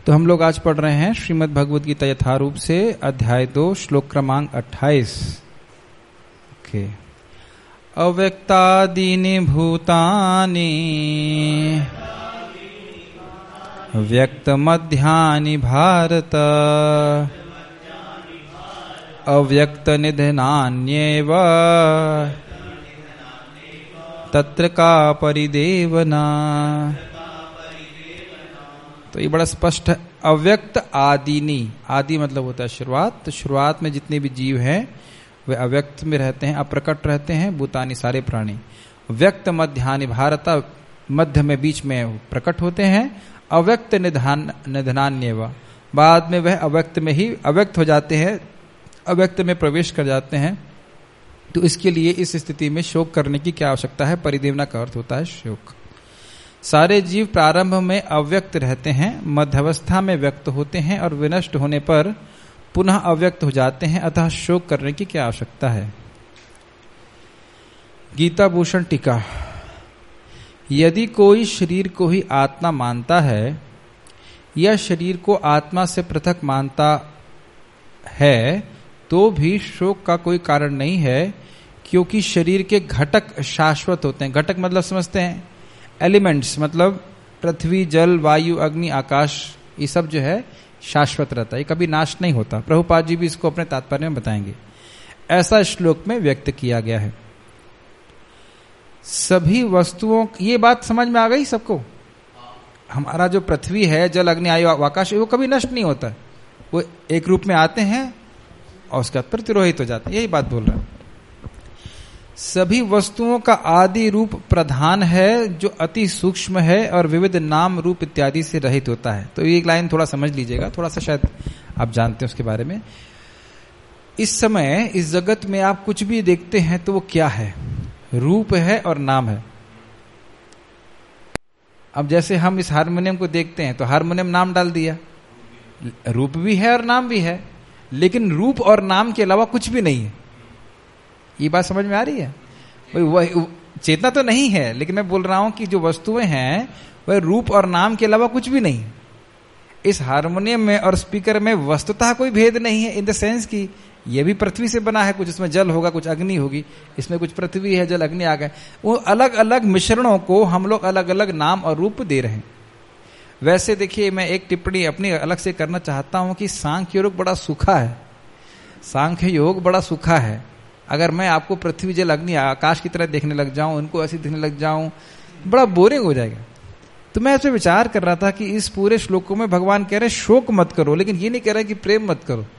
तो हम लोग आज पढ़ रहे हैं श्रीमद् भगवद गीता यथारूप से अध्याय 2 श्लोक क्रमांक 28। ओके। अव्यक्तादीनि भूतानि व्यक्तमध्यानि भारत अव्यक्तनिधनान्येव तत्र का परिदेवना। तो ये बड़ा स्पष्ट है। अव्यक्त आदिनी, आदि मतलब होता है शुरुआत। तो शुरुआत में जितने भी जीव हैं वे अव्यक्त में रहते हैं, अप्रकट रहते हैं। भूतानी सारे प्राणी। व्यक्त मध्यानि भारत, मध्य में बीच में प्रकट होते हैं। अव्यक्त निधनान्येव, बाद में वह अव्यक्त में ही अव्यक्त हो जाते हैं, अव्यक्त में प्रवेश कर जाते हैं। तो इसके लिए इस स्थिति में शोक करने की क्या आवश्यकता है? परिदेवना का अर्थ होता है शोक। सारे जीव प्रारंभ में अव्यक्त रहते हैं, मध्यावस्था में व्यक्त होते हैं और विनष्ट होने पर पुनः अव्यक्त हो जाते हैं। अतः शोक करने की क्या आवश्यकता है? गीता भूषण टीका। यदि कोई शरीर को ही आत्मा मानता है या शरीर को आत्मा से पृथक मानता है तो भी शोक का कोई कारण नहीं है, क्योंकि शरीर के घटक शाश्वत होते हैं। घटक मतलब समझते हैं एलिमेंट्स, मतलब पृथ्वी, जल, वायु, अग्नि, आकाश, ये सब जो है शाश्वत रहता है, ये कभी नाश नहीं होता। प्रभुपाद जी भी इसको अपने तात्पर्य में बताएंगे। ऐसा श्लोक में व्यक्त किया गया है। सभी वस्तुओं, ये बात समझ में आ गई सबको? हमारा जो पृथ्वी है, जल, अग्नि, आयु, आकाश, वो कभी नष्ट नहीं होता। वो एक रूप में आते हैं और उसके बाद तिरोहित हो जाते हैं। यही बात बोल रहा है। सभी वस्तुओं का आदि रूप प्रधान है, जो अति सूक्ष्म है और विविध नाम रूप इत्यादि से रहित होता है। तो ये एक लाइन थोड़ा समझ लीजिएगा, थोड़ा सा शायद आप जानते हैं उसके बारे में। इस समय इस जगत में आप कुछ भी देखते हैं तो वो क्या है? रूप है और नाम है। अब जैसे हम इस हारमोनियम को देखते हैं तो हारमोनियम नाम डाल दिया, रूप भी है और नाम भी है, लेकिन रूप और नाम के अलावा कुछ भी नहीं है। ये बात समझ में आ रही है? वह चेतना तो नहीं है, लेकिन मैं बोल रहा हूं कि जो वस्तुएं हैं वह रूप और नाम के अलावा कुछ भी नहीं है। इस हारमोनियम में और स्पीकर में वस्तुतः कोई भेद नहीं है, इन द सेंस कि यह भी पृथ्वी से बना है, कुछ इसमें जल होगा, कुछ अग्नि होगी, इसमें कुछ पृथ्वी है, जल, अग्नि आ गए। वो अलग अलग मिश्रणों को हम लोग अलग अलग नाम और रूप दे रहे हैं। वैसे देखिए, मैं एक टिप्पणी अपनी अलग से करना चाहता हूं कि सांख्य योग बड़ा सूखा है। सांख्य योग बड़ा सूखा है। अगर मैं आपको पृथ्वी, जल, अग्नि, आकाश की तरह देखने लग जाऊं, उनको ऐसे देखने लग जाऊं, बड़ा बोरिंग हो जाएगा। तो मैं ऐसे विचार कर रहा था कि इस पूरे श्लोकों में भगवान कह रहे हैं शोक मत करो, लेकिन ये नहीं कह रहे कि प्रेम मत करो।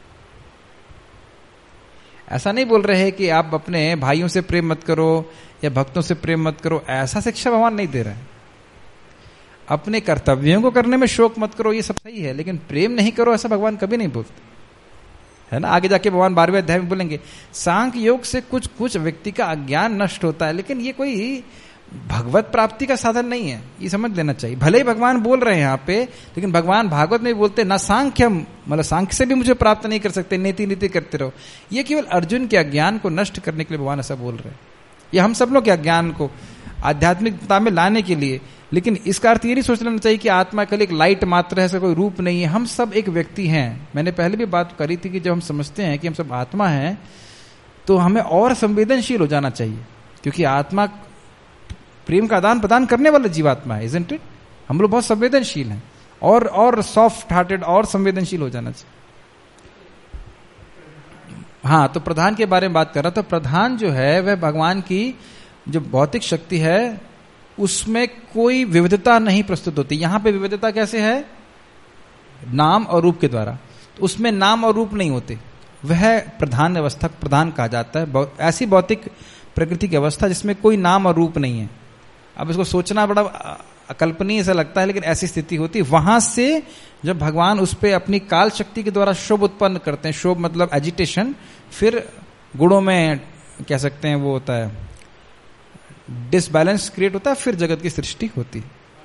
ऐसा नहीं बोल रहे हैं कि आप अपने भाइयों से प्रेम मत करो या भक्तों से प्रेम मत करो, ऐसा शिक्षा भगवान नहीं दे रहे हैं। अपने कर्तव्यों को करने में शोक मत करो, ये सब सही है, लेकिन प्रेम नहीं करो, ऐसा भगवान कभी नहीं बोलते, है ना। आगे जाके भगवान 12वें अध्याय में बोलेंगे सांख्य योग से कुछ कुछ व्यक्ति का अज्ञान नष्ट होता है, लेकिन ये कोई भगवत प्राप्ति का साधन नहीं है, ये समझ लेना चाहिए। भले ही भगवान बोल रहे हैं यहाँ पे, लेकिन भगवान भागवत में बोलते ना सांख्यम, मतलब सांख्य से भी मुझे प्राप्त नहीं कर सकते, नीति नीति करते रहो। ये केवल अर्जुन के अज्ञान को नष्ट करने के लिए भगवान ऐसा बोल रहे हैं, ये हम सब लोग के अज्ञान को आध्यात्मिकता में लाने के लिए। लेकिन इसका अर्थ ये नहीं सोच लेना चाहिए कि आत्मा केवल एक लाइट मात्र है, ऐसा कोई रूप नहीं है। हम सब एक व्यक्ति हैं। मैंने पहले भी बात करी थी कि जब हम समझते हैं कि हम सब आत्मा हैं तो हमें और संवेदनशील हो जाना चाहिए, क्योंकि आत्मा प्रेम का आदान प्रदान करने वाला जीवात्मा है, इजंट इट। हम लोग बहुत संवेदनशील हैं और सॉफ्ट हार्टेड और संवेदनशील हो जाना चाहिए। हाँ, तो प्रधान के बारे में बात कर रहा था। प्रधान जो है वह भगवान की जो भौतिक शक्ति है उसमें कोई विविधता नहीं प्रस्तुत होती। यहां पे विविधता कैसे है? नाम और रूप के द्वारा। तो उसमें नाम और रूप नहीं होते, वह प्रधान अवस्था प्रधान कहा जाता है। ऐसी भौतिक प्रकृति की अवस्था जिसमें कोई नाम और रूप नहीं है। अब इसको सोचना बड़ा अकल्पनीय ऐसा लगता है, लेकिन ऐसी स्थिति होती है। वहां से जब भगवान उस पर अपनी काल शक्ति के द्वारा शोभ उत्पन्न करते हैं, शोभ मतलब एजिटेशन, फिर गुणों में कह सकते हैं वो होता है डिसबैलेंस क्रिएट होता है, फिर जगत की सृष्टि होती।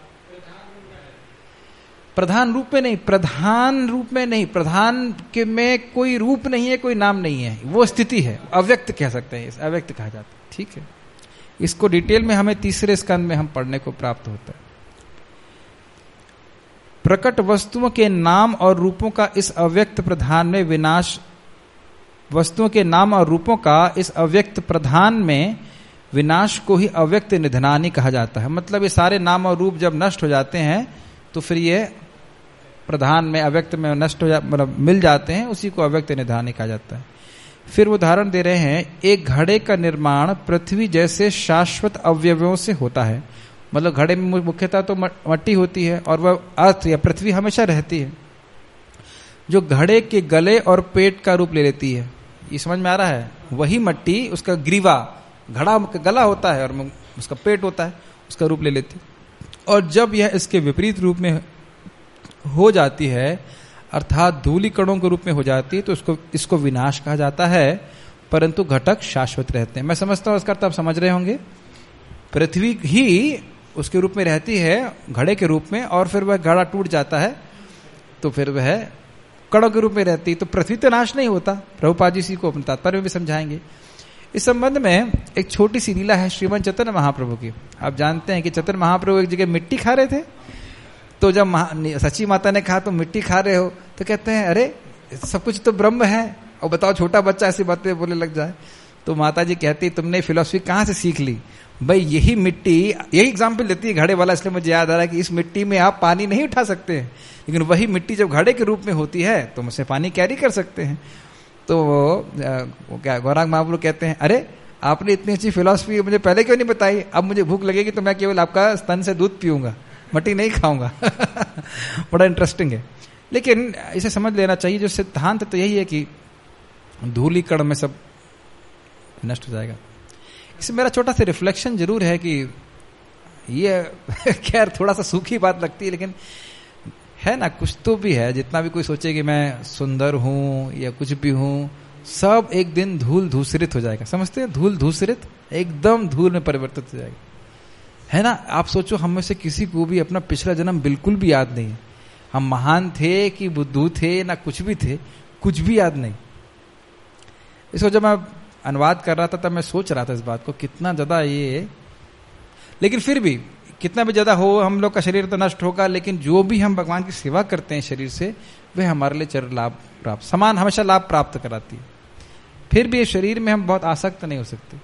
प्रधान रूप में नहीं, प्रधान रूप में नहीं, प्रधान के में कोई रूप नहीं है, कोई नाम नहीं है, वो स्थिति है। अव्यक्त कह सकते हैं, अव्यक्त कहा जाता है। ठीक है, इसको डिटेल में हमें तीसरे स्कंद में हम पढ़ने को प्राप्त होता है। प्रकट वस्तुओं के नाम और रूपों का इस अव्यक्त प्रधान में विनाश, वस्तुओं के नाम और रूपों का इस अव्यक्त प्रधान में विनाश को ही अव्यक्त निधनानि कहा जाता है। मतलब ये सारे नाम और रूप जब नष्ट हो जाते हैं तो फिर ये प्रधान में अव्यक्त में नष्ट हो मतलब मिल जाते हैं, उसी को अव्यक्त निधनानि कहा जाता है। फिर वो उदाहरण दे रहे हैं, एक घड़े का निर्माण पृथ्वी जैसे शाश्वत अवयवों से होता है। मतलब घड़े में मुख्यतः तो मट्टी होती है और वह अर्थ या पृथ्वी हमेशा रहती है, जो घड़े के गले और पेट का रूप ले लेती है। ये समझ में आ रहा है? वही मट्टी, उसका ग्रीवा, घड़ा गला होता है और उसका पेट होता है, उसका रूप ले लेती है। और जब यह इसके विपरीत रूप में हो जाती है, अर्थात धूलि कणों के रूप में हो जाती है, तो इसको विनाश कहा जाता है। परंतु घटक शाश्वत रहते हैं। मैं समझता हूं इसका अर्थ आप समझ रहे होंगे। पृथ्वी ही उसके रूप में रहती है, घड़े के रूप में, और फिर वह घड़ा टूट जाता है तो फिर वह कणों के रूप में रहती है। तो पृथ्वी तो नाश नहीं होता। प्रभुपाद जी इसी को अपने तात्पर्य में भी समझाएंगे। इस संबंध में एक छोटी सी लीला है श्रीमद चैतन्य महाप्रभु की। आप जानते हैं कि चैतन्य महाप्रभु एक जगह मिट्टी खा रहे थे, तो जब सची माता ने कहा तुम मिट्टी खा रहे हो, तो कहते हैं अरे सब कुछ तो ब्रह्म है, और बताओ छोटा बच्चा ऐसी बातें बोलने लग जाए। तो माता जी कहती तुमने फिलॉसफी कहाँ से सीख ली? भाई यही मिट्टी, यही एग्जाम्पल देती है घड़े वाला, इसलिए मुझे याद आ रहा है कि इस मिट्टी में आप पानी नहीं उठा सकते हैं, लेकिन वही मिट्टी जब घड़े के रूप में होती है तो उससे पानी कैरी कर सकते हैं। तो वो क्या गौरांग महाप्रभु कहते हैं, अरे आपने इतनी अच्छी फिलॉसफी मुझे पहले क्यों नहीं बताई? अब मुझे भूख लगेगी तो मैं केवल आपका स्तन से दूध पीऊंगा, मट्टी नहीं खाऊंगा। बड़ा इंटरेस्टिंग है। लेकिन इसे समझ लेना चाहिए, जो सिद्धांत तो यही है कि धूलि कण में सब नष्ट हो जाएगा। इसमें मेरा छोटा सा रिफ्लेक्शन जरूर है कि ये खैर थोड़ा सा सूखी बात लगती है, लेकिन है ना, कुछ तो भी है। जितना भी कोई सोचे कि मैं सुंदर हूं या कुछ भी हूं, सब एक दिन धूल धूसरित हो जाएगा। समझते हैं? धूल धूसरित, एकदम धूल में परिवर्तित हो जाएगा, है ना। आप सोचो, हम में से किसी को भी अपना पिछला जन्म बिल्कुल भी याद नहीं है। हम महान थे कि बुद्धू थे, ना कुछ भी थे, कुछ भी याद नहीं। इसको जब मैं अनुवाद कर रहा था तब मैं सोच रहा था इस बात को, कितना ज्यादा ये, लेकिन फिर भी कितना भी ज्यादा हो, हम लोग का शरीर तो नष्ट होगा, लेकिन जो भी हम भगवान की सेवा करते हैं शरीर से, वह हमारे लिए चर लाभ प्राप्त, समान हमेशा लाभ प्राप्त कराती है। फिर भी शरीर में हम बहुत आसक्त नहीं हो सकते।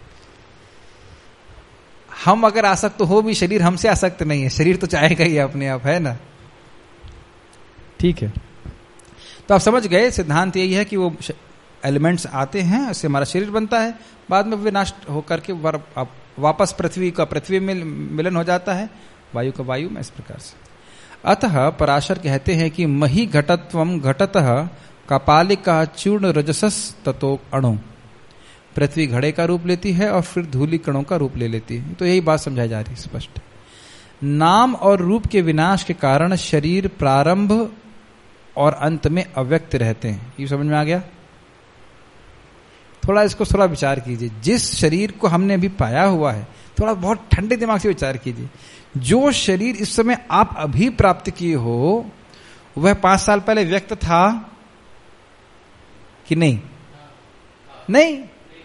हम अगर आसक्त हो भी, शरीर हमसे आसक्त नहीं है, शरीर तो चाहेगा ही अपने आप, है ना। ठीक है, तो आप समझ गए, सिद्धांत यही है कि वो एलिमेंट्स आते हैं, उससे हमारा शरीर बनता है, बाद में विनाश होकर के वापस पृथ्वी का पृथ्वी में मिलन हो जाता है, वायु का वायु में, इस प्रकार से। अतः पराशर कहते हैं कि मही घटत्वम घटतः कपालिका चूर्ण रजसस ततो अणु। पृथ्वी घड़े का रूप लेती है और फिर धूलि कणों का रूप ले लेती है। तो यही बात समझाई जा रही है स्पष्ट। नाम और रूप के विनाश के कारण शरीर प्रारंभ और अंत में अव्यक्त रहते हैं। ये समझ में आ गया? थोड़ा इसको थोड़ा विचार कीजिए। जिस शरीर को हमने अभी पाया हुआ है, थोड़ा बहुत ठंडे दिमाग से विचार कीजिए। जो शरीर इस समय आप अभी प्राप्त किए हो, वह 5 साल पहले व्यक्त था कि नहीं? नहीं।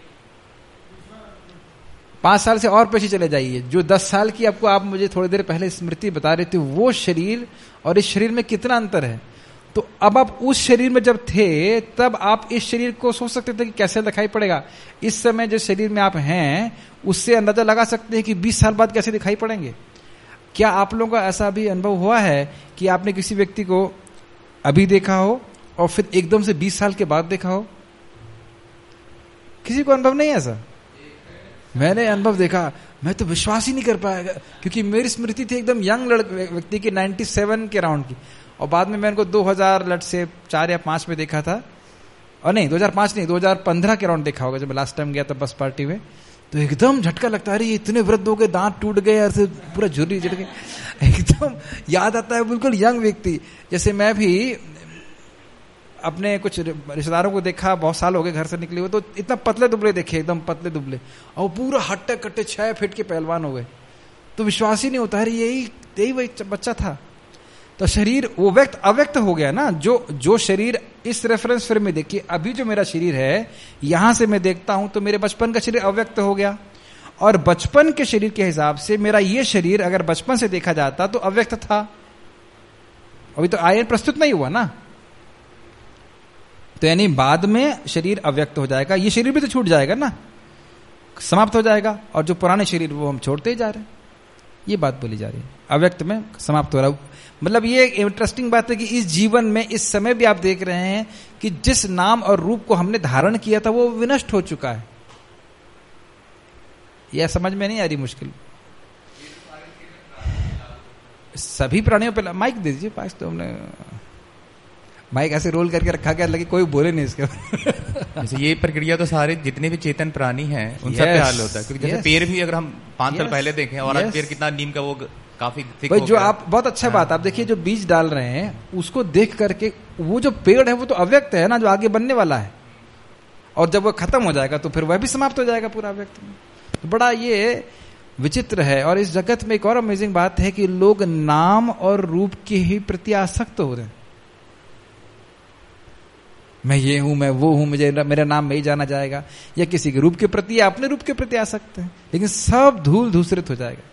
5 साल से और पीछे चले जाइए। जो 10 साल की आपको, आप मुझे थोड़ी देर पहले स्मृति बता रहे थे, वो शरीर और इस शरीर में कितना अंतर है। तो अब आप उस शरीर में जब थे, तब आप इस शरीर को सोच सकते थे कि कैसे दिखाई पड़ेगा। इस समय जिस शरीर में आप हैं, उससे अंदाजा लगा सकते हैं कि 20 साल बाद कैसे दिखाई पड़ेंगे। क्या आप लोगों का ऐसा भी अनुभव हुआ है कि आपने किसी व्यक्ति को अभी देखा हो और फिर एकदम से 20 साल के बाद देखा हो? किसी को अनुभव नहीं है ऐसा? मैंने अनुभव देखा, मैं तो विश्वास ही नहीं कर पाया, क्योंकि मेरी स्मृति थी एकदम यंग व्यक्ति की, 97 के राउंड की, और बाद में मैंने को 2004 या 5 में देखा था, और नहीं 2005 नहीं, 2015 के राउंड देखा होगा जब मैं लास्ट टाइम गया था बस पार्टी में। तो एकदम झटका लगता है, अरे इतने वृद्ध हो गए, दांत टूट गए, ऐसे पूरा झुर्री झट गए, एकदम याद आता है बिल्कुल यंग व्यक्ति। जैसे मैं भी अपने कुछ रिश्तेदारों को देखा, बहुत साल हो गए घर से निकले हुए, तो इतना पतले दुबले देखे, एकदम पतले दुबले, और पूरा हट्टे कट्टे 6 फीट के पहलवान हो गए। तो विश्वास ही नहीं होता है, यही वही बच्चा था। तो शरीर वो व्यक्त अव्यक्त हो गया ना। जो शरीर इस रेफरेंस फ्रेम में देखिए, अभी जो मेरा शरीर है, यहां से मैं देखता हूं तो मेरे बचपन का शरीर अव्यक्त हो गया, और बचपन के शरीर के हिसाब से मेरा ये शरीर अगर बचपन से देखा जाता तो अव्यक्त था। अभी तो आयन प्रस्तुत नहीं हुआ ना, तो यानी बाद में शरीर अव्यक्त हो जाएगा, ये शरीर भी तो छूट जाएगा ना, समाप्त हो जाएगा, और जो पुराने शरीर वो हम छोड़ते ही जा रहे हैं, ये बात बोली जा रही है, अव्यक्त में समाप्त हो रहा है। मतलब ये इंटरेस्टिंग बात है कि इस जीवन में इस समय भी आप देख रहे हैं कि जिस नाम और रूप को हमने धारण किया था वो विनष्ट हो चुका है। यह समझ में नहीं आ रही मुश्किल। सभी प्राणियों पे माइक दे दीजिए पास, तो हमने माइक ऐसे रोल करके रखा गया लगे कोई बोले नहीं इसके जैसे ये प्रक्रिया तो सारे जितने भी चेतन प्राणी हैं उन सब पे हाल होता है, क्योंकि जैसे पेड़ भी अगर हम 5 साल पहले देखें और आज पेड़ कितना नीम का वो काफी थिक हो गया। जो आप बहुत अच्छा बात आप देखिए, जो बीज डाल रहे हैं उसको देख करके वो जो पेड़ है वो तो अव्यक्त है ना, जो आगे बनने वाला है, और जब वो खत्म हो जाएगा तो फिर वह भी समाप्त हो जाएगा पूरा अव्यक्त में। तो बड़ा ये विचित्र है। और इस जगत में एक और अमेजिंग बात है कि लोग नाम और रूप के ही प्रति आसक्त हो रहे हैं। मैं ये हूं, मैं वो हूं, मुझे मेरा नाम में ही जाना जाएगा, या किसी के रूप के प्रति या अपने रूप के प्रति आसक्त है, लेकिन सब धूल धूसरित हो जाएगा।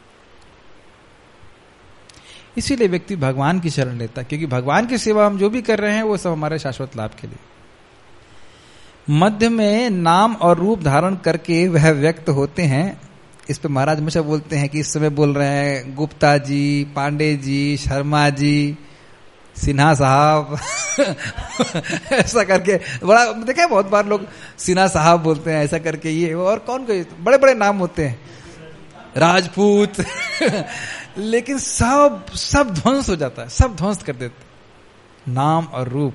इसीलिए व्यक्ति भगवान की शरण लेता है, क्योंकि भगवान की सेवा हम जो भी कर रहे हैं वो सब हमारे शाश्वत लाभ के लिए। मध्य में नाम और रूप धारण करके वह व्यक्त होते हैं। इस पे महाराज हमेशा बोलते हैं कि इस समय बोल रहे हैं गुप्ता जी, पांडे जी, शर्मा जी, सिन्हा साहब ऐसा करके बड़ा देखा है, बहुत बार लोग सिन्हा साहब बोलते हैं ऐसा करके, ये और कौन कोई बड़े बड़े नाम होते हैं, राजपूत लेकिन सब ध्वंस हो जाता है, सब ध्वंस कर देते नाम और रूप।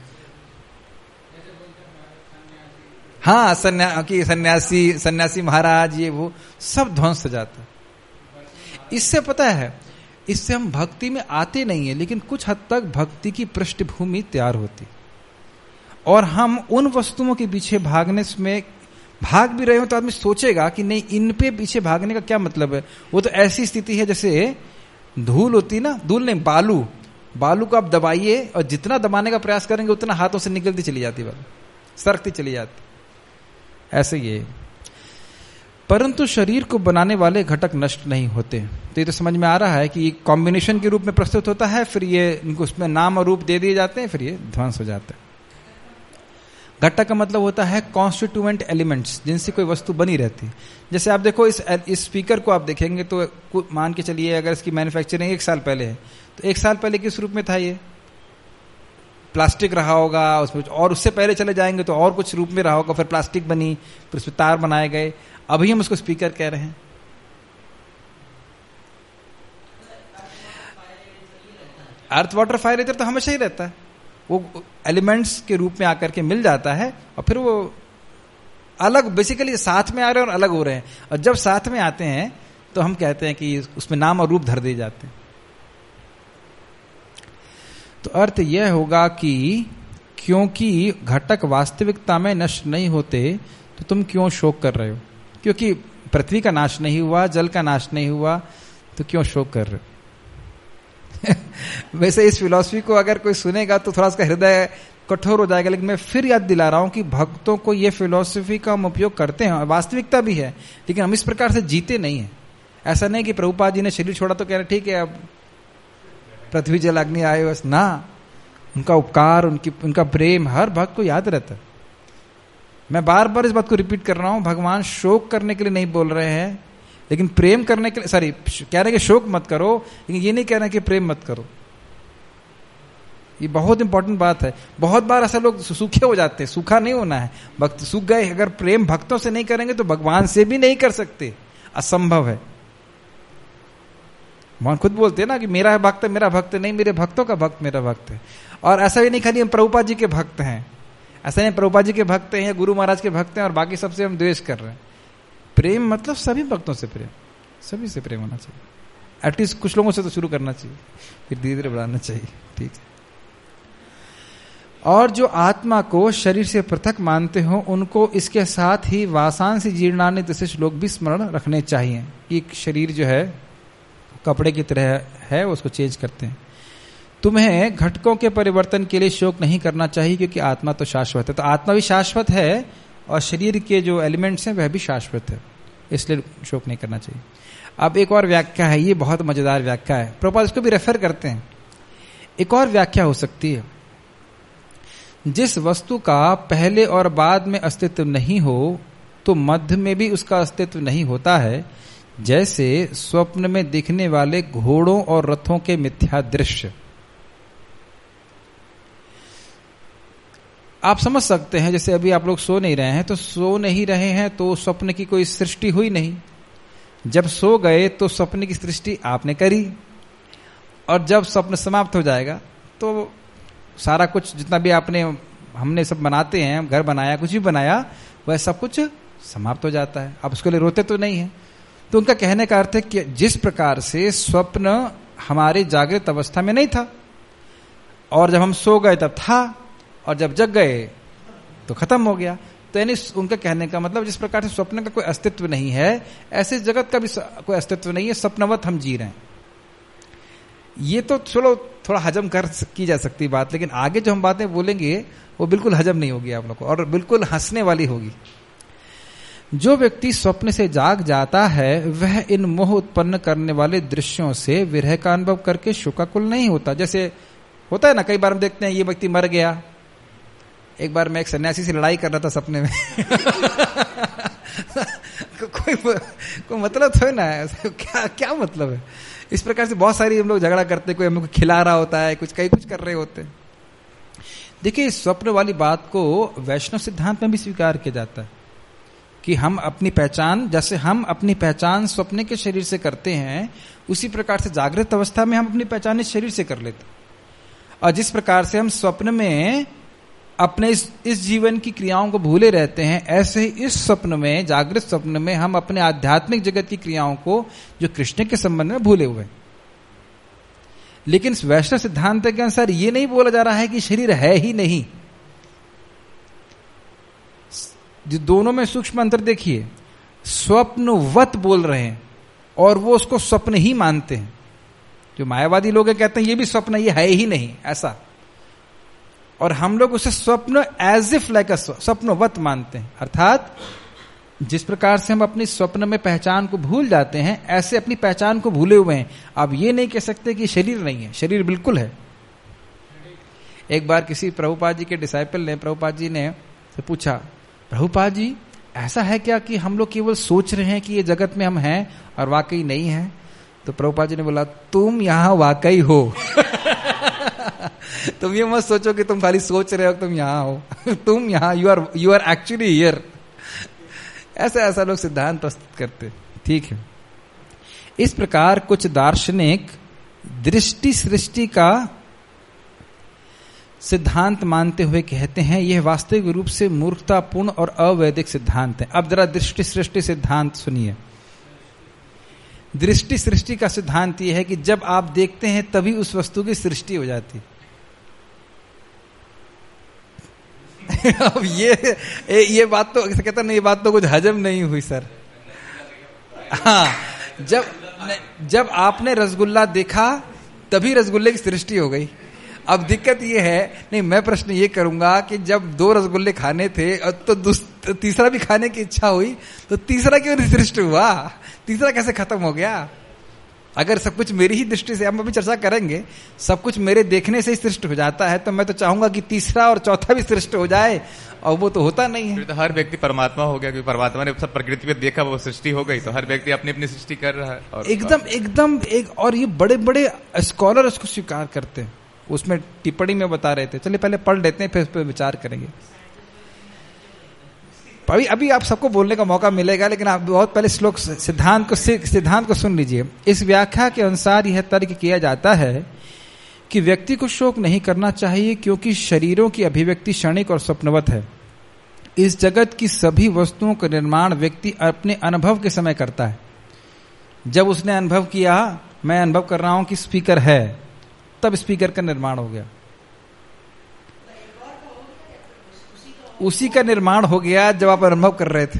हाँ, सन्यासी महाराज, ये वो सब ध्वंस हो जाता है। इससे पता है, इससे हम भक्ति में आते नहीं है, लेकिन कुछ हद तक भक्ति की पृष्ठभूमि तैयार होती, और हम उन वस्तुओं के पीछे भागने में भाग भी रहे हो तो आदमी सोचेगा कि नहीं, इन पे पीछे भागने का क्या मतलब है। वो तो ऐसी स्थिति है जैसे धूल होती ना, धूल नहीं, बालू को आप दबाइए और जितना दबाने का प्रयास करेंगे उतना हाथों से निकलती चली जाती, बालू सरकती चली जाती, ऐसे ही है। परंतु शरीर को बनाने वाले घटक नष्ट नहीं होते। तो ये तो समझ में आ रहा है कि ये कॉम्बिनेशन के रूप में प्रस्तुत होता है, फिर ये इनको उसमें नाम और रूप दे दिए जाते हैं, फिर ये ध्वंस हो जाता है। घटक का मतलब होता है कॉन्स्टिट्यूएंट एलिमेंट्स, जिनसे कोई वस्तु बनी रहती है। जैसे आप देखो इस स्पीकर को आप देखेंगे तो मान के चलिए अगर इसकी मैन्युफैक्चरिंग 1 साल पहले है, तो 1 साल पहले किस रूप में था, ये प्लास्टिक रहा होगा उसमें, और उससे पहले चले जाएंगे तो और कुछ रूप में रहा होगा, फिर प्लास्टिक बनी, फिर उसमें तार बनाए गए, अभी हम उसको स्पीकर कह रहे हैं। अर्थ वाटर फायर इधर तो हमेशा ही रहता है, वो एलिमेंट्स के रूप में आकर के मिल जाता है, और फिर वो अलग बेसिकली साथ में आ रहे हैं और अलग हो रहे हैं। और जब साथ में आते हैं तो हम कहते हैं कि उसमें नाम और रूप धर दिए जाते हैं। तो अर्थ यह होगा कि क्योंकि घटक वास्तविकता में नष्ट नहीं होते तो तुम क्यों शोक कर रहे हो, क्योंकि पृथ्वी का नाश नहीं हुआ, जल का नाश नहीं हुआ, तो क्यों शोक कर रहे हो। वैसे इस फिलॉसफी को अगर कोई सुनेगा तो थोड़ा सा हृदय कठोर हो जाएगा, लेकिन मैं फिर याद दिला रहा हूं कि भक्तों को ये फिलॉसफी का हम उपयोग करते हैं, वास्तविकता भी है, लेकिन हम इस प्रकार से जीते नहीं है। ऐसा नहीं कि प्रभुपाद जी ने शरीर छोड़ा तो कह रहे ठीक है अब पृथ्वी जल अग्नि आए, बस ना, उनका उपकार, उनका प्रेम हर भक्त को याद रहता है। मैं बार बार इस बात को रिपीट कर रहा हूं, भगवान शोक करने के लिए नहीं बोल रहे हैं, लेकिन प्रेम करने के लिए, सॉरी, कह रहे हैं कि शोक मत करो, लेकिन ये नहीं कह रहे हैं कि प्रेम मत करो। ये बहुत इंपॉर्टेंट बात है। बहुत बार ऐसा लोग सूखे हो जाते हैं, सूखा नहीं होना है, भक्त सूख गए, अगर प्रेम भक्तों से नहीं करेंगे तो भगवान से भी नहीं कर सकते, असंभव है। भगवान खुद बोलते हैं ना कि मेरा भक्त मेरा भक्त नहीं, मेरे भक्तों का भक्त मेरा भक्त है। और ऐसा भी नहीं खाली हम प्रभुपाद जी के भक्त हैं, ऐसा नहीं प्रभुपाद जी के भक्त हैं या गुरु महाराज के भक्त हैं और बाकी सबसे हम द्वेष कर रहे हैं। प्रेम मतलब सभी भक्तों से प्रेम, सभी से प्रेम होना चाहिए। एटलीस्ट कुछ लोगों से तो शुरू करना चाहिए, फिर धीरे धीरे बढ़ाना चाहिए, ठीक है। और जो आत्मा को शरीर से पृथक मानते हो उनको इसके साथ ही वासांसी जीर्णानि दशे श्लोक भी स्मरण रखने चाहिए। एक शरीर जो है कपड़े की तरह है, उसको चेंज करते हैं। तुम्हें घटकों के परिवर्तन के लिए शोक नहीं करना चाहिए, क्योंकि आत्मा तो शाश्वत है। तो आत्मा भी शाश्वत है और शरीर के जो एलिमेंट्स हैं वह भी शाश्वत है, इसलिए शोक नहीं करना चाहिए। अब एक और व्याख्या है, ये बहुत मजेदार व्याख्या है, प्रभुपाद इसको भी रेफर करते हैं। एक और व्याख्या हो सकती है, जिस वस्तु का पहले और बाद में अस्तित्व नहीं हो तो मध्य में भी उसका अस्तित्व नहीं होता है, जैसे स्वप्न में दिखने वाले घोड़ों और रथों के मिथ्या दृश्य। आप समझ सकते हैं, जैसे अभी आप लोग सो नहीं रहे हैं, तो सो नहीं रहे हैं तो स्वप्न की कोई सृष्टि हुई नहीं। जब सो गए तो स्वप्न की सृष्टि आपने करी, और जब स्वप्न समाप्त हो जाएगा तो सारा कुछ जितना भी हमने सब बनाते हैं, घर बनाया, कुछ भी बनाया, वह सब कुछ समाप्त हो जाता है। आप उसके लिए रोते तो नहीं है। तो उनका कहने का अर्थ है कि जिस प्रकार से स्वप्न हमारे जागृत अवस्था में नहीं था, और जब हम सो गए तब था, और जब जग गए तो खत्म हो गया। तो यानी उनका कहने का मतलब, जिस प्रकार से स्वप्न का कोई अस्तित्व नहीं है, ऐसे जगत का भी कोई अस्तित्व नहीं है, स्वप्नवत हम जी रहे हैं। ये तो चलो थोड़ा हजम की जा सकती बात, लेकिन आगे जो हम बातें बोलेंगे वो बिल्कुल हजम नहीं होगी आप लोग को, और बिल्कुल हंसने वाली होगी। जो व्यक्ति स्वप्न से जाग जाता है वह इन मोह उत्पन्न करने वाले दृश्यों से विरह का अनुभव करके शोकाकुल नहीं होता। जैसे होता है ना, कई बार हम देखते हैं ये व्यक्ति मर गया। एक बार मैं एक सन्यासी से लड़ाई कर रहा था सपने में कोई मतलब तो है ना, क्या मतलब है। इस प्रकार से बहुत सारी हम लोग झगड़ा करते हैं, कोई हम लोग खिला रहा होता है, कुछ कर रहे होते हैं। देखिए, स्वप्न वाली बात को वैष्णव सिद्धांत में भी स्वीकार किया जाता है कि हम अपनी पहचान, जैसे हम अपनी पहचान स्वप्न के शरीर से करते हैं, उसी प्रकार से जागृत अवस्था में हम अपनी पहचान इस शरीर से कर लेते हैं। और जिस प्रकार से हम स्वप्न में अपने इस जीवन की क्रियाओं को भूले रहते हैं, ऐसे ही इस स्वप्न में, जागृत स्वप्न में, हम अपने आध्यात्मिक जगत की क्रियाओं को जो कृष्ण के संबंध में भूले हुए। लेकिन वैष्णव सिद्धांत के अनुसार ये नहीं बोला जा रहा है कि शरीर है ही नहीं। दोनों में सूक्ष्म अंतर देखिए, स्वप्नवत बोल रहे हैं और वो उसको स्वप्न ही मानते हैं। जो मायावादी लोग कहते हैं ये भी स्वप्न, ये है ही नहीं ऐसा, और हम लोग उसे स्वप्न एज इफ लाइक स्वप्नवत मानते हैं। अर्थात जिस प्रकार से हम अपनी स्वप्न में पहचान को भूल जाते हैं, ऐसे अपनी पहचान को भूले हुए हैं। आप ये नहीं कह सकते कि शरीर नहीं है, शरीर बिल्कुल है। एक बार किसी प्रभुपाद जी के डिसाइपल ने, प्रभुपाद जी ने से पूछा, प्रभुपाद जी ऐसा है क्या कि हम लोग केवल सोच रहे हैं कि ये जगत में हम हैं और वाकई नहीं है? तो प्रभुपाद जी ने बोला, तुम यहां वाकई हो तुम ये मत सोचो कि तुम खाली सोच रहे हो, तुम यहां हो तुम यहां, यू आर एक्चुअली हियर। ऐसा लोग सिद्धांत प्रस्तुत करते। ठीक है, इस प्रकार कुछ दार्शनिक दृष्टि सृष्टि का सिद्धांत मानते हुए कहते हैं यह वास्तविक रूप से मूर्खतापूर्ण और अवैधिक सिद्धांत है। अब जरा दृष्टि सृष्टि सिद्धांत सुनिए। दृष्टि सृष्टि का सिद्धांत यह है कि जब आप देखते हैं तभी उस वस्तु की सृष्टि हो जाती। अब ये बात तो कहता नहीं, ये बात तो कुछ हजम नहीं हुई सर। हाँ, जब आपने रसगुल्ला देखा तभी रसगुल्ले की सृष्टि हो गई। अब दिक्कत ये है, नहीं मैं प्रश्न ये करूंगा कि जब 2 रसगुल्ले खाने थे तो तीसरा भी खाने की इच्छा हुई, तो तीसरा क्यों नहीं सृष्टि हुआ? तीसरा कैसे खत्म हो गया? अगर सब कुछ मेरी ही दृष्टि से, हम अभी चर्चा करेंगे, सब कुछ मेरे देखने से ही सृष्टि हो जाता है, तो मैं तो चाहूंगा कि तीसरा और चौथा भी सृष्टि हो जाए, और वो तो होता नहीं है। तो हर व्यक्ति परमात्मा हो गया, क्योंकि परमात्मा ने सब प्रकृति पे देखा, वो सृष्टि हो गई, तो हर व्यक्ति अपनी अपनी सृष्टि कर रहा है। और एकदम और ये बड़े बड़े स्कॉलर उसको स्वीकार करते हैं। उसमें टिप्पणी में बता रहे थे, चलिए पहले पढ़ लेते हैं, फिर उस पर विचार करेंगे। अभी आप सबको बोलने का मौका मिलेगा, लेकिन आप बहुत पहले श्लोक सिद्धांत को सुन लीजिए। इस व्याख्या के अनुसार यह तर्क किया जाता है कि व्यक्ति को शोक नहीं करना चाहिए, क्योंकि शरीरों की अभिव्यक्ति क्षणिक और स्वप्नवत है। इस जगत की सभी वस्तुओं का निर्माण व्यक्ति अपने अनुभव के समय करता है। जब उसने अनुभव किया, मैं अनुभव कर रहा हूं कि स्पीकर है, तब स्पीकर का निर्माण हो गया। उसी का निर्माण हो गया जब आप अनुभव कर रहे थे,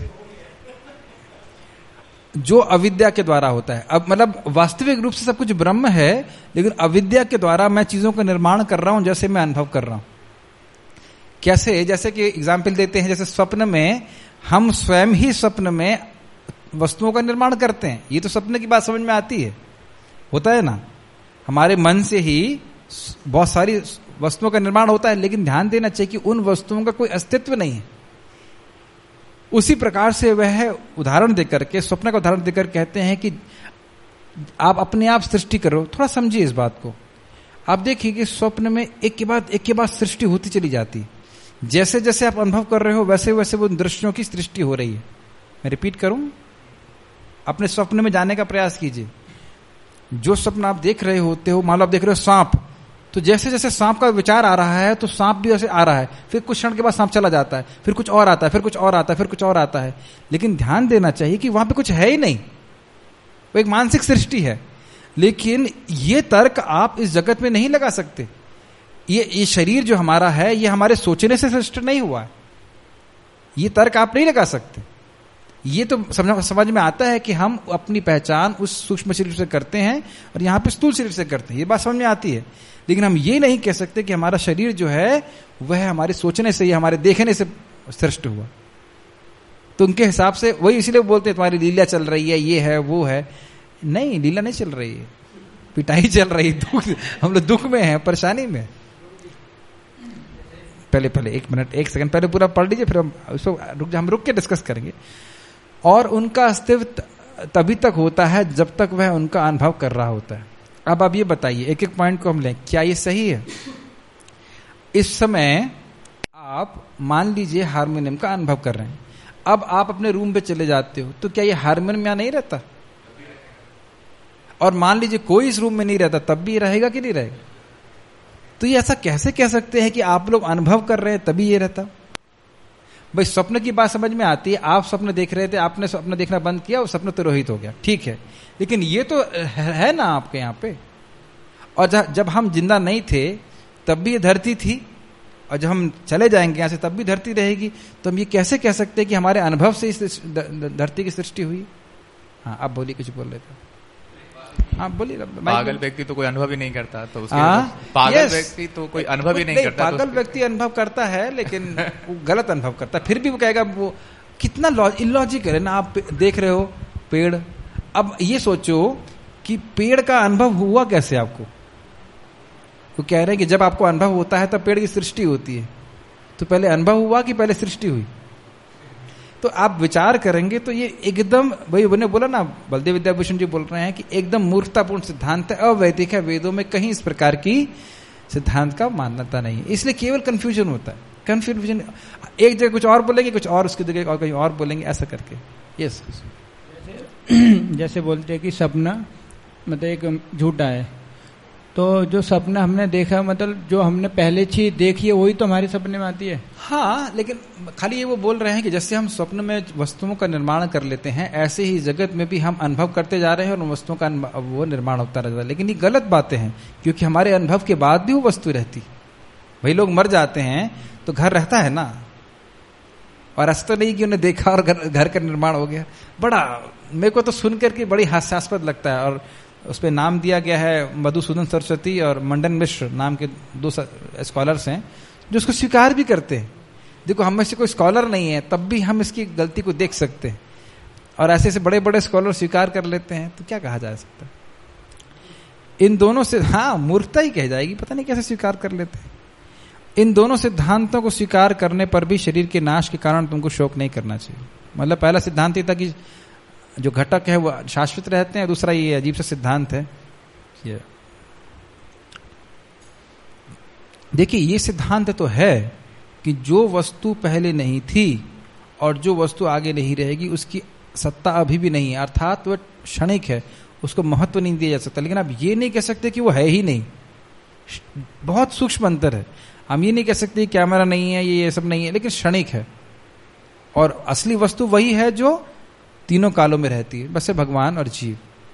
जो अविद्या के द्वारा होता है। अब मतलब वास्तविक रूप से सब कुछ ब्रह्म है, लेकिन अविद्या के द्वारा मैं चीजों का निर्माण कर रहा हूं, जैसे मैं अनुभव कर रहा हूं। कैसे? जैसे कि एग्जाम्पल देते हैं, जैसे स्वप्न में हम स्वयं ही स्वप्न में वस्तुओं का निर्माण करते हैं। ये तो स्वप्न की बात समझ में आती है, होता है ना। हमारे मन से ही बहुत सारी वस्तुओं का निर्माण होता है, लेकिन ध्यान देना चाहिए कि उन वस्तुओं का कोई अस्तित्व नहीं है। उसी प्रकार से वह उदाहरण देकर के, स्वप्न का उदाहरण देकर कहते हैं कि आप अपने आप सृष्टि करो। थोड़ा समझिए इस बात को। आप देखिए कि स्वप्न में एक के बाद सृष्टि होती चली जाती। जैसे जैसे आप अनुभव कर रहे हो वैसे वैसे वो दृश्यों की सृष्टि हो रही है। मैं रिपीट करूं, अपने स्वप्न में जाने का प्रयास कीजिए। जो स्वप्न आप देख रहे होते हो, मान लो आप देख रहे हो सांप, तो जैसे जैसे सांप का विचार आ रहा है तो सांप भी वैसे आ रहा है, फिर कुछ क्षण के बाद सांप चला जाता है, फिर कुछ और आता है, फिर कुछ और आता है, फिर कुछ और आता है। लेकिन ध्यान देना चाहिए कि वहां पे कुछ है ही नहीं, वो एक मानसिक सृष्टि है। लेकिन ये तर्क आप इस जगत में नहीं लगा सकते। ये शरीर जो हमारा है, ये हमारे सोचने से सृष्ट नहीं हुआ है। ये तर्क आप नहीं लगा सकते। ये तो समझ में आता है कि हम अपनी पहचान उस सूक्ष्म शरीर से करते हैं और यहां पे स्थूल शरीर से करते हैं, ये बात समझ में आती है। लेकिन हम ये नहीं कह सकते कि हमारा शरीर जो है वह हमारे सोचने से या हमारे देखने से सृष्ट हुआ। तो उनके हिसाब से वही, इसीलिए बोलते हैं तुम्हारी लीला चल रही है, ये है वो है। नहीं, लीला नहीं चल रही है, पिटाई चल रही है, दुख, हम लोग दुख में हैं, परेशानी में। पहले एक सेकंड पहले पूरा पढ़ लीजिए, फिर हम रुक के डिस्कस करेंगे। और उनका अस्तित्व तभी तक होता है जब तक वह उनका अनुभव कर रहा होता है। अब आप ये बताइए, एक एक पॉइंट को हम लें, क्या ये सही है? इस समय आप मान लीजिए हारमोनियम का अनुभव कर रहे हैं। अब आप अपने रूम पे चले जाते हो, तो क्या ये हारमोनियम यहाँ नहीं रहता? और मान लीजिए कोई इस रूम में नहीं रहता, तब भी ये रहेगा कि नहीं रहेगा? तो ये ऐसा कैसे कह सकते हैं कि आप लोग अनुभव कर रहे हैं तभी ये रहता? भाई स्वप्न की बात समझ में आती है। आप स्वप्न देख रहे थे, आपने स्वप्न देखना बंद किया, वो स्वप्न तो रोहित हो गया, ठीक है। लेकिन ये तो है ना आपके यहाँ पे। और जब हम जिंदा नहीं थे तब भी ये धरती थी, और जब हम चले जाएंगे यहाँ से तब भी धरती रहेगी। तो हम ये कैसे कह सकते हैं कि हमारे अनुभव से इस धरती की सृष्टि हुई? हाँ, आप बोलिए, कुछ बोल रहे थे। हाँ बोलिए। पागल व्यक्ति तो कोई अनुभव ही नहीं करता, तो उसके पागल व्यक्ति तो कोई अनुभव ही नहीं करता। पागल व्यक्ति अनुभव करता है, लेकिन वो गलत अनुभव करता है। फिर भी वो कहेगा, वो कितना इलॉजिकल है ना। आप देख रहे हो पेड़, अब ये सोचो कि पेड़ का अनुभव हुआ कैसे आपको? वो कह रहे हैं कि जब आपको अनुभव होता है तब पेड़ की सृष्टि होती है। तो पहले अनुभव हुआ कि पहले सृष्टि हुई? तो आप विचार करेंगे तो ये एकदम, वही उन्होंने बोला ना, बलदेव विद्याभूषण जी बोल रहे हैं कि एकदम मूर्खतापूर्ण सिद्धांत है, अवैधिक है। वेदों में कहीं इस प्रकार की सिद्धांत का मान्यता नहीं है, इसलिए केवल कंफ्यूजन होता है। कंफ्यूजन, एक जगह कुछ और बोलेंगे, कुछ और उसकी जगह और कहीं और बोलेंगे, ऐसा करके। यस, जैसे बोलते हैं कि सपना मतलब एक झूठा है, तो जो सपना हमने देखा, मतलब जो हमने पहले चीज देखी है वही तो हमारे सपने में आती है। हाँ, लेकिन खाली ये वो बोल रहे हैं कि जैसे हम स्वप्न में वस्तुओं का निर्माण कर लेते हैं, ऐसे ही जगत में भी हम अनुभव करते जा रहे हैं और वस्तुओं का वो निर्माण होता रहता है। लेकिन ये गलत बातें हैं, क्योंकि हमारे अनुभव के बाद भी वो वस्तु रहती। वही लोग मर जाते हैं तो घर रहता है ना, और ऐसा तो नहीं कि उन्हें देखा और घर का निर्माण हो गया। बड़ा मेरे को तो सुनकर के बड़ी हास्यास्पद लगता है। और उस पर नाम दिया गया है, मधुसूदन सरस्वती और मंडन मिश्र नाम के 2 स्कॉलर्स हैं जो उसको स्वीकार भी करते हैं। देखो, हम में से कोई स्कॉलर नहीं है, तब भी हम इसकी गलती को देख सकते हैं, और ऐसे ऐसे बड़े बड़े स्कॉलर स्वीकार कर लेते हैं, तो क्या कहा जा सकता है? इन दोनों से, हाँ, मूर्खता ही कह जाएगी, पता नहीं कैसे स्वीकार कर लेते हैं। इन दोनों सिद्धांतों को स्वीकार करने पर भी शरीर के नाश के कारण तुमको शोक नहीं करना चाहिए। मतलब पहला सिद्धांत ये था कि जो घटक है वो शाश्वत रहते हैं, दूसरा ये अजीब सा सिद्धांत है ये। देखिए, ये सिद्धांत तो है कि जो वस्तु पहले नहीं थी और जो वस्तु आगे नहीं रहेगी उसकी सत्ता अभी भी नहीं है, अर्थात वह क्षणिक है, उसको महत्व नहीं दिया जा सकता। लेकिन आप ये नहीं कह सकते कि वो है ही नहीं। बहुत सूक्ष्म अंतर है। हम ये नहीं कह सकते कैमरा नहीं है, ये सब नहीं है, लेकिन क्षणिक है। और असली वस्तु वही है जो तीनों कालों में रहती है, बस है भगवान और जीव।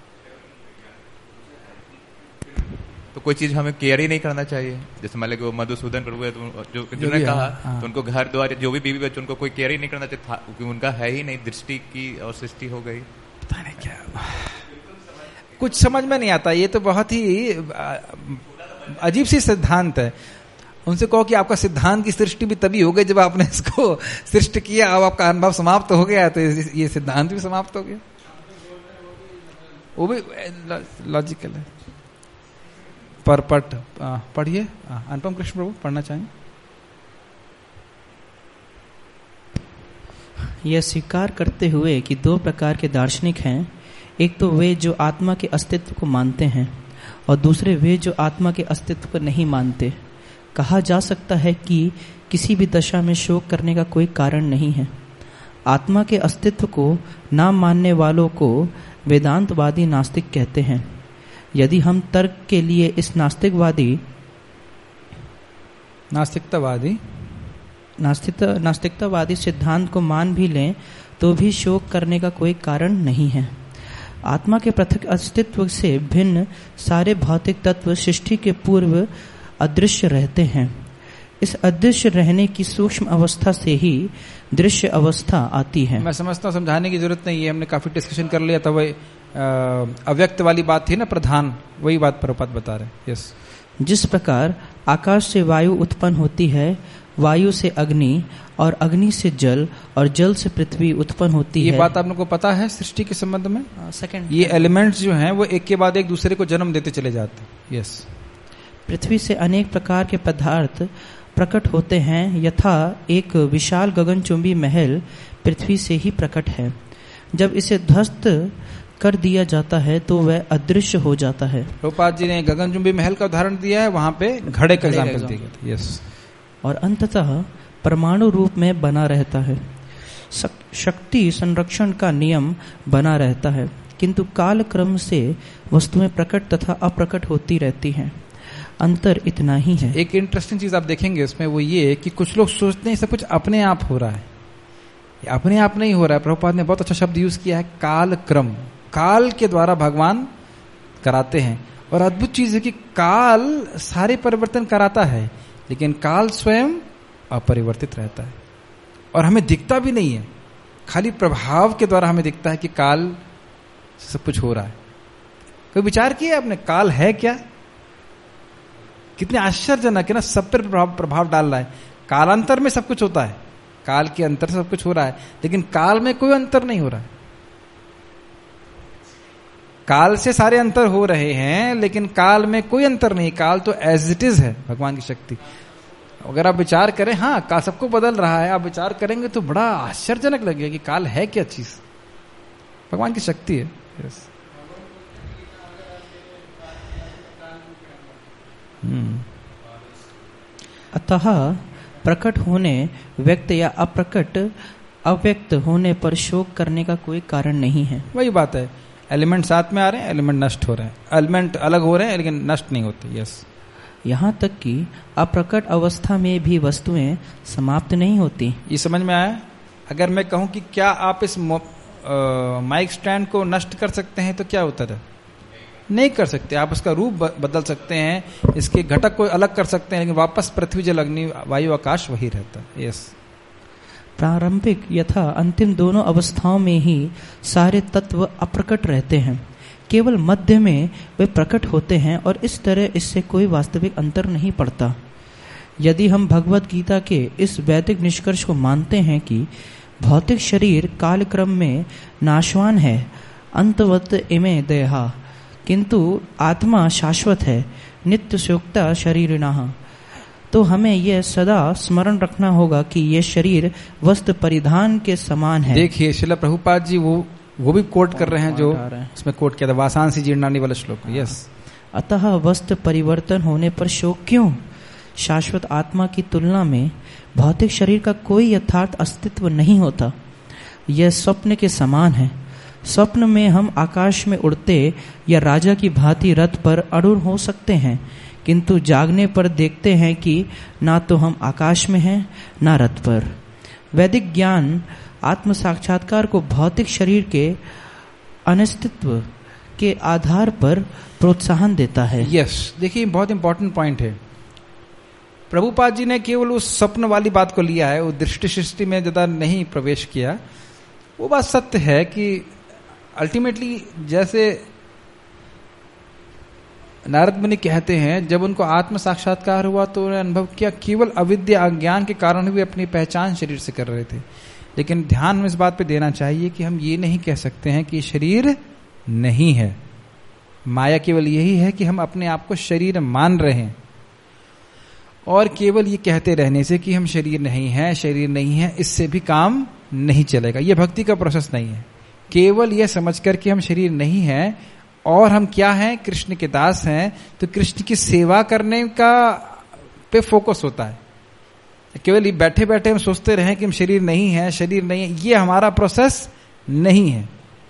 तो कोई चीज हमें केयर ही नहीं करना चाहिए। जैसे मान लो कि वो मधुसूदन प्रभु है, तो जो ने कहा, तो उनको घर द्वार जो भी बीवी बच्चे, उनको कोई केयर ही नहीं करना चाहिए, क्योंकि उनका है ही नहीं, दृष्टि की और सृष्टि हो गई। पता नहीं क्या, कुछ समझ में नहीं आता। ये तो बहुत ही अजीब सी सिद्धांत है। उनसे कहो कि आपका सिद्धांत की सृष्टि भी तभी हो गई जब आपने इसको सृष्टि किया, अब आपका अनुभव समाप्त हो गया, तो ये सिद्धांत भी समाप्त हो गया। वो भी लॉजिकल है। परपट पढ़िए। अनुपम कृष्ण प्रभु पढ़ना चाहेंगे? यह स्वीकार करते हुए कि दो प्रकार के दार्शनिक हैं, एक तो वे जो आत्मा के अस्तित्व को मानते हैं और दूसरे वे जो आत्मा के अस्तित्व को नहीं मानते, कहा जा सकता है कि किसी भी दशा में शोक करने का कोई कारण नहीं है। आत्मा के अस्तित्व को न मानने वालों को वेदांतवादी नास्तिक कहते हैं। यदि हम तर्क के लिए इस नास्तिकतावादी सिद्धांत को मान भी लें तो भी शोक करने का कोई कारण नहीं है। आत्मा के पृथक अस्तित्व से भिन्न सारे भौतिक तत्व सृष्टि के पूर्व अदृश्य रहते हैं। इस अदृश्य रहने की सूक्ष्म अवस्था से ही दृश्य अवस्था आती है। मैं समझता हूँ समझाने की जरूरत नहीं है, हमने काफी डिस्कशन कर लिया था। वही अव्यक्त वाली बात थी ना, प्रधान, वही बात प्रभुपाद बता रहे हैं। यस। जिस प्रकार आकाश से वायु उत्पन्न होती है, वायु से अग्नि और अग्नि से जल और जल से पृथ्वी उत्पन्न होती है। ये बात आप लोगों को पता है सृष्टि के संबंध में? सेकंड, ये एलिमेंट्स जो हैं वो एक के बाद एक दूसरे को जन्म देते चले जाते हैं। यस। पृथ्वी से अनेक प्रकार के पदार्थ प्रकट होते हैं, यथा एक विशाल गगनचुंबी महल पृथ्वी से ही प्रकट है। जब इसे ध्वस्त कर दिया जाता है तो वह अदृश्य हो जाता है। प्रभुपाद जी ने गगनचुंबी महल का उदाहरण दिया है, वहां पे घड़े का एग्जाम्पल दिया गया। यस। और अंततः परमाणु रूप में बना रहता है। शक्ति संरक्षण का नियम बना रहता है, किंतु काल क्रम से वस्तुएं प्रकट तथा अप्रकट होती रहती हैं। अंतर इतना ही है। एक इंटरेस्टिंग चीज आप देखेंगे उसमें, वो ये कि कुछ लोग सोचते हैं सब कुछ अपने आप हो रहा है। अपने आप नहीं हो रहा है। प्रभुपाद ने बहुत अच्छा शब्द यूज किया है, काल क्रम। काल के द्वारा भगवान कराते हैं। और अद्भुत चीज है कि काल सारे परिवर्तन कराता है, लेकिन काल स्वयं अपरिवर्तित रहता है और हमें दिखता भी नहीं है। खाली प्रभाव के द्वारा हमें दिखता है कि काल सब कुछ हो रहा है। कोई विचार किया आपने, काल है क्या? कितने आश्चर्यजनक है ना, सब पर प्रभाव डाल रहा है। कालांतर में सब कुछ होता है, काल के अंतर से सब कुछ हो रहा है, लेकिन काल में कोई अंतर नहीं हो रहा है। काल से सारे अंतर हो रहे हैं, लेकिन काल में कोई अंतर नहीं। काल तो एज इट इज है, भगवान की शक्ति। अगर आप विचार करें, हाँ काल सबको बदल रहा है, आप विचार करेंगे तो बड़ा आश्चर्यजनक लगेगा कि काल है क्या चीज। भगवान की शक्ति है। यस। अतः प्रकट होने, व्यक्त या अव्यक्त होने पर शोक करने का कोई कारण नहीं है। वही बात है, एलिमेंट साथ में आ रहे हैं, एलिमेंट नष्ट हो रहे हैं। एलिमेंट अलग हो रहे हैं लेकिन नष्ट नहीं होते। यस। यहाँ तक कि अप्रकट अवस्था में भी वस्तुएं समाप्त नहीं होती। ये समझ में आया? अगर मैं कहूं कि क्या आप इस माइक स्टैंड को नष्ट कर सकते हैं, तो क्या उत्तर है? नहीं कर सकते। आप उसका रूप बदल सकते हैं, इसके घटक को अलग कर सकते हैं, लेकिन वापस पृथ्वी जल अग्नि वायु आकाश वही रहता है। यस। प्रारंभिक यथा अंतिम दोनों अवस्थाओं में ही सारे तत्व अप्रकट रहते हैं, केवल मध्य में वे प्रकट होते हैं और इस तरह इससे कोई वास्तविक अंतर नहीं पड़ता। यदि हम भगवत गीता के इस वैदिक निष्कर्ष को मानते हैं कि भौतिक शरीर कालक्रम में नाशवान है, अंतवत इमे देहा, किंतु आत्मा शाश्वत है, नित्य सुक्ता शरीरिणः, तो हमें यह सदा स्मरण रखना होगा कि यह शरीर वस्त्र परिधान के समान है। देखिए श्रील प्रभुपाद जी वो भी कोट कर रहे हैं, जो इसमें कोट किया था वासांसी जीर्णानि वाला श्लोक। यस। अतः वस्त्र परिवर्तन होने पर शोक क्यों? शाश्वत आत्मा की तुलना में भौतिक शरीर का कोई यथार्थ अस्तित्व नहीं होता। यह स्वप्न के समान है। स्वप्न में हम आकाश में उड़ते या राजा की भांति रथ पर अरूढ़ हो सकते हैं, किंतु जागने पर देखते हैं कि ना तो हम आकाश में हैं ना रथ पर। वैदिक ज्ञान आत्म साक्षात्कार को भौतिक शरीर के अनिश्चितत्व के आधार पर प्रोत्साहन देता है। यस। देखिए बहुत इंपॉर्टेंट पॉइंट है। प्रभुपाद जी ने केवल उस स्वप्न वाली बात को लिया है, वो दृष्टि सृष्टि में ज्यादा नहीं प्रवेश किया। वो बात सत्य है कि अल्टीमेटली जैसे नारद मुनि कहते हैं, जब उनको आत्म साक्षात्कार हुआ तो उन्होंने अनुभव किया केवल अविद्या अज्ञान के कारण भी अपनी पहचान शरीर से कर रहे थे। लेकिन ध्यान में इस बात पे देना चाहिए कि हम ये नहीं कह सकते हैं कि शरीर नहीं है। माया केवल यही है कि हम अपने आप को शरीर मान रहे हैं, और केवल ये कहते रहने से कि हम शरीर नहीं है, शरीर नहीं है, इससे भी काम नहीं चलेगा। ये भक्ति का प्रोसेस नहीं है। केवल यह समझ कर कि हम शरीर नहीं है और हम क्या हैं, कृष्ण के दास हैं, तो कृष्ण की सेवा करने का पे फोकस होता है। केवल ये बैठे बैठे हम सोचते रहें कि हम शरीर नहीं है, शरीर नहीं है, ये हमारा प्रोसेस नहीं है।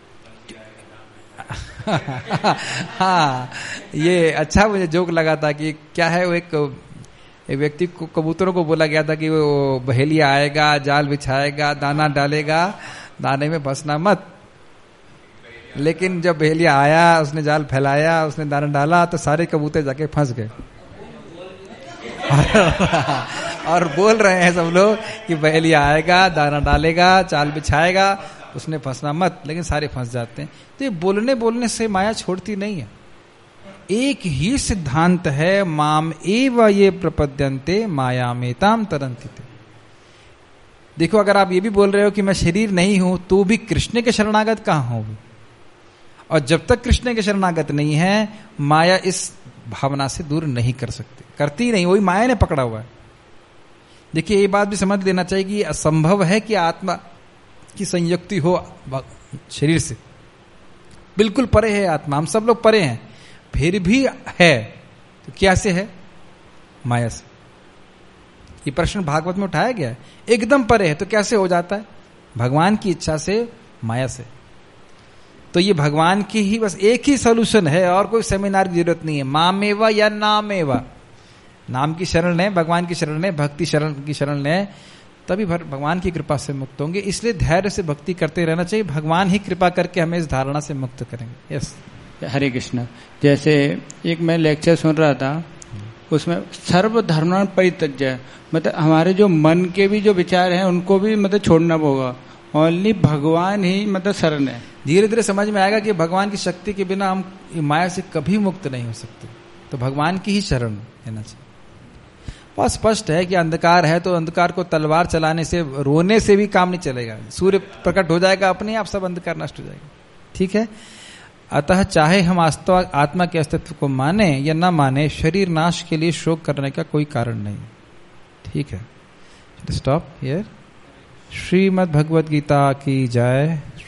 हाँ, ये अच्छा मुझे जोक लगा था कि क्या है, वो एक व्यक्ति को, कबूतरों को बोला गया था कि वो बहेलिया आएगा, जाल बिछाएगा, दाना डालेगा, दाने में फंसना मत। लेकिन जब बहेलिया आया, उसने जाल फैलाया, उसने दाना डाला, तो सारे कबूतर जाके फंस गए। और बोल रहे हैं सब लोग कि बहेलिया आएगा, दाना डालेगा, जाल बिछाएगा, उसने फंसना मत, लेकिन सारे फंस जाते हैं। तो ये बोलने बोलने से माया छोड़ती नहीं है। एक ही सिद्धांत है, माम एव ये प्रपद्यन्ते मायामेताम तरन्ति। देखो, अगर आप ये भी बोल रहे हो कि मैं शरीर नहीं हूं, तो भी कृष्ण के शरणागत कहां हो? और जब तक कृष्ण के शरणागत नहीं है, माया इस भावना से दूर नहीं कर सकती, करती नहीं, वही माया ने पकड़ा हुआ है। देखिए, ये बात भी समझ लेना चाहिए कि असंभव है कि आत्मा की संयुक्ति हो शरीर से। बिल्कुल परे है आत्मा, हम सब लोग परे हैं, फिर भी है। तो क्या से है? माया से। ये प्रश्न भागवत में उठाया गया है। एकदम परे है तो कैसे हो जाता है? भगवान की इच्छा से, माया से। तो ये भगवान की ही बस एक ही सोल्यूशन है, और कोई सेमिनार की जरूरत नहीं है। मामेवा या नामेवा, नाम की शरण है, भगवान की शरण है, भक्ति शरण की शरण है, तभी भगवान की कृपा से मुक्त होंगे। इसलिए धैर्य से भक्ति करते रहना चाहिए। भगवान ही कृपा करके हमें इस धारणा से मुक्त करेंगे। यस, हरे कृष्ण। जैसे एक मैं लेक्चर सुन रहा था, उसमें सर्व धर्मान् परित्यज्य, मतलब हमारे जो मन के भी जो विचार हैं उनको भी मतलब छोड़ना होगा। ओनली भगवान ही मतलब शरण है। धीरे धीरे समझ में आएगा कि भगवान की शक्ति के बिना हम माया से कभी मुक्त नहीं हो सकते। तो भगवान की ही शरण लेना चाहिए। बहुत स्पष्ट है कि अंधकार है, तो अंधकार को तलवार चलाने से, रोने से भी काम नहीं चलेगा। सूर्य प्रकट हो जाएगा, अपने आप सब अंधकार नष्ट हो जाएगा। ठीक है। अतः चाहे हम आत्मा के अस्तित्व को माने या न माने, शरीर नाश के लिए शोक करने का कोई कारण नहीं। ठीक है, स्टॉप हियर। श्रीमद् भगवद गीता की जय।